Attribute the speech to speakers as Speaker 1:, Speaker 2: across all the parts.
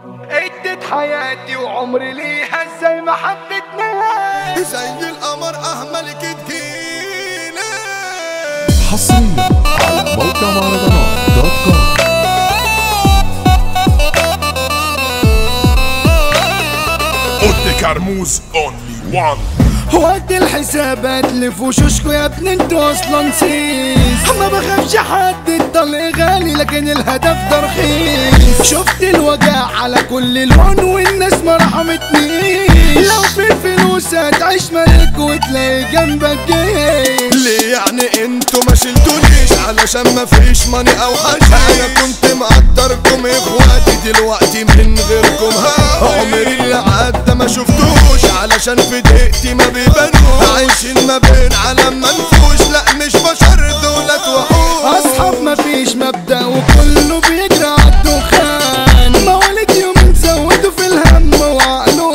Speaker 1: اديت حياتي وعمري ليها ازاي ما حبتناش
Speaker 2: زي القمر اهملك تجينا
Speaker 3: حصريا على موقع مهرجانات دوت كوم.
Speaker 4: اوتي كرموز اونلي وان.
Speaker 1: وقت الحسابات لفوشوشكو يا ابني انتوا اصلا سيس. ما بخافش حد الطلق غالي لكن الهدف ده رخيص. شفت الوجع على كل لون والناس ما رحمتنيش. لو في الفلوس هتعيش ملك وتلاقي جنبك جيش.
Speaker 2: ليه يعني انتوا ما شلتونيش علشان ما فيش ماني او حاجة؟ انا كنت مقدركم اخواتي دلوقتي من غيركم عمري اللي عدى ما شفتوش علشان في دقيقتي ما بيبانوش. عايشين ما بين عالم منفوش، لا مش بشر دولت وحوش.
Speaker 1: اصحاب ما فيش مبدأ وكله بيجري عالدخان. مواليد يومين زودوا في الهم وعقلهم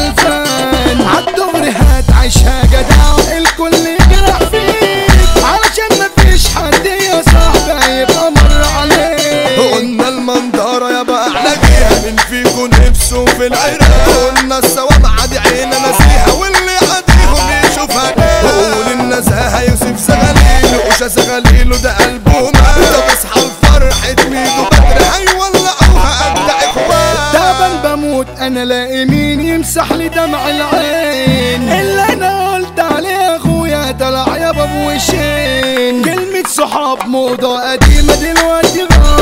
Speaker 1: تلفان. عالدغري هتعيشها جدع الكل يجرح فيك علشان ما فيش حد يا صاحبي هيبقى مر عليك.
Speaker 2: قلنا المنظرة يا بقى احلاقيها من فيكم نفسه في العراق. قلنا السوام عادي عينا نسيها واللي عاديهم يشوفها. قول النزاهة يوسف زغليل وشا زغليل ده قلبه مات. طب اصحى لفرحة ميدو بدر هيولعوها قد اخوات.
Speaker 1: تعبان بموت انا لاقي مين يمسح لي دمع العين. اللي انا قلت عليه اخويا طلع يا بابو وشين. كلمة صحاب موضة قديمة دلوقتي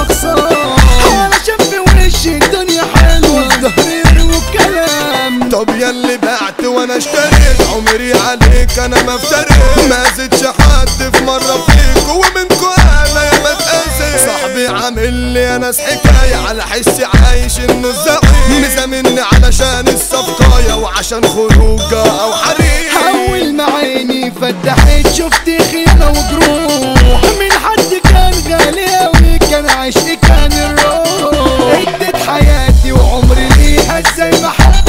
Speaker 1: رخصة علشان في وش الدنيا حلوة ظهري والكلام.
Speaker 2: طب ياللي بعت وانا اشتريت عمري عليك انا ما افتريت. ما زدش حد في مرة فيك ومنكو انا يا ما تقاسي. صاحبي عامل لي انا حكاية على حسي عايش انه الزعيم. مزامني علشان الصفقاية وعشان خروجة او حريم.
Speaker 1: اول ما عيني فتحت شفت خيانة وجروح من حد كان غالي اوي كان عشقي كان الروح. اديت حياتي وعمري ليها ازاي ما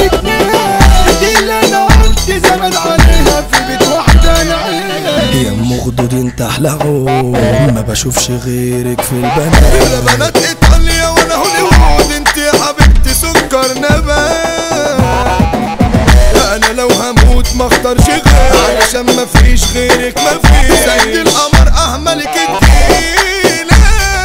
Speaker 1: حبتناش. دي اللي انا قلت زمان عليها في بيت واحدة نعيش.
Speaker 5: يا ام خدودين تحلقوا ما بشوفش غيرك في البنات.
Speaker 2: يا بنات ايطاليا وانا هوليوود انت يا حبيبتي سكر نبات. انا لو هموت ما اختارش غيرك علشان ما فيش غيرك ما فيش. زي القمر اهملك تجينا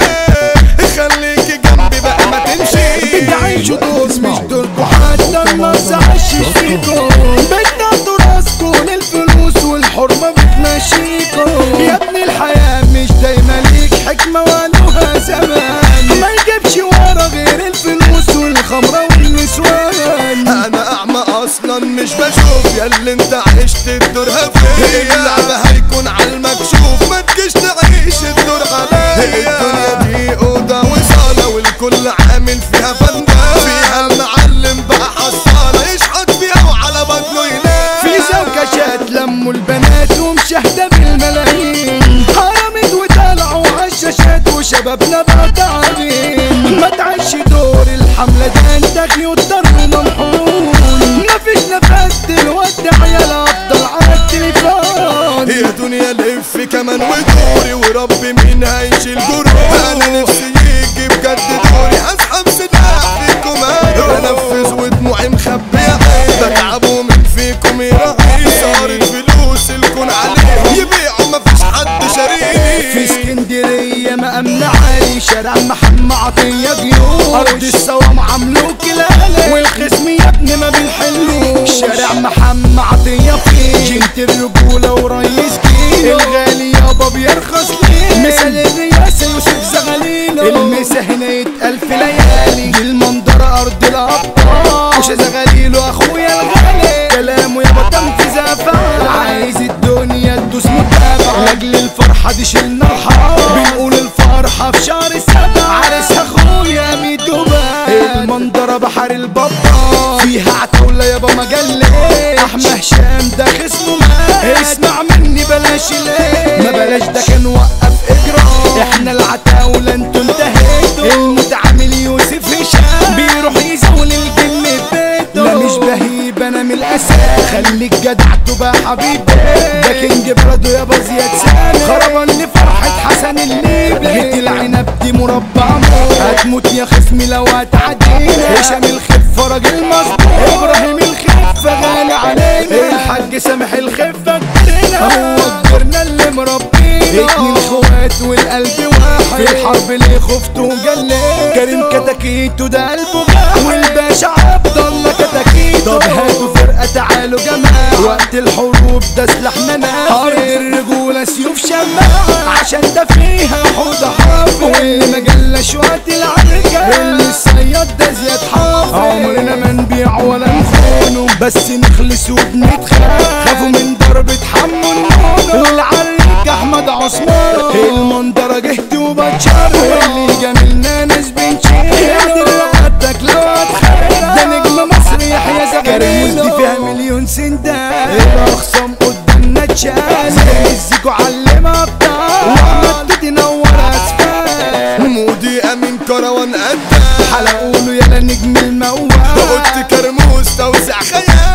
Speaker 2: خليكي جنبي بقى ما تمشي.
Speaker 1: بتعيشوا دور مش دوركوا حتى الناس عايشين فيكم. بتنادوا راسكم الفلوس والحرمة بتمشيكم. يا ابني الحياة مش دايما ليك حكمة وقالوها زمان. ما يجيبش ورا غير الفلوس والخمرة والنسوان.
Speaker 2: انا اعمى اصلا مش بشوف ياللي انت عشت الدورها فيا. اللعبة هيكون على المكشوف ما تجيش تعيش الدور عليا. الدنيا دي اوضة وصالة والكل عامل فيها فندق. فيها المعلم بقى حصالة يشحط فيها وعلى بطنه ينام.
Speaker 1: في زوجات لموا البنات ومشاهدة بالملايين. حرامد وطلعوا عالشاشات وشبابنا بقى تعبين. ما تعيش دور الحملة ده انت خيوط ضرب وممحون. مفيش نفس دلوقتي عيال افضل على التليفون.
Speaker 2: يا دنيا لف كمان ودوري وربي مين هيشيل جروح. انا نفسي يجي بجد دوري هسحب سلاح فيكم بنفذ ودموعي مخبية. بتعب ومن فيكم يراعي. صارت فلوس الكون عليهم يبيعوا مفيش حد شاريني.
Speaker 1: في اسكندرية مقامنا عالي شارع محمد عطية جيوش. أرض الصوام عملوا كلالة والخصم يا ابني ما بنحلوش. شارع محمد عطية فيه جنت الرجولة وريس كيلو. الغالي يابا بيرخص ليه مثال الرئاسة يوسف زغليلو. المسا هنا يتقال في ليالي. دي المنظرة أرض الأبطال وش زغليلو أخويا الغالي. كلامه يابا تنفيذ أفعال. عايز الدنيا تدوس متابعة لأجل الفرحة دي شلنا الحرام. بنقول الفرحة في شهر 7 عرس أخويا ميدو بقى. المنظرة بحر البطة فيها عتاولة يابا مجلة. أحمد هشام ده خصمه مات. اسمع مني بلاش ليه ما بلاش ده كان وقف إجرام. احنا العتاولة انتوا انتهيتوا. المتعامل يوسف هشام بيروح يزول الجن بيته. لا مش بهيب انا من الاساس. خليك جدع تبقى حبيبي. ده كينج برادو يابا زياد سامي. خربان لفرحة حسن الليبي. جيت العنب دي مربع موت. هتموت يا خصمي لو هتعدينا. هشام الخير حكايته ده قلبه جاح والباشا عبد الله كتاكيته طب هاتوا فرقة تعالوا جماعة وقت الحروب ده سلاحنا نافع أرض الرجولة سيوف شماعة عشان ده فيها حوض حافظ واللي ما جلاش وقت العركة اللي الصياد ده زياد حافظ عمرنا ما نبيع ولا نخونه بس نخلص وبنتخاف خافوا من ضربة حمو النونو والعريك أحمد عثمان المنظرة جهتي وبتشرف واللي جميلنا ناس بنشيل قادر لوقتك لو هتخيل ده نجم مصر يحيى زغلول دي فيها مليون سندان الأخصام قدامنا تشال الزيكو علمها بتاع وأحمد تدي نور أسفل
Speaker 2: مودي امين كروان قدام
Speaker 1: حلقوله يلا نجم الموال
Speaker 2: قلت كرموز توزع خيال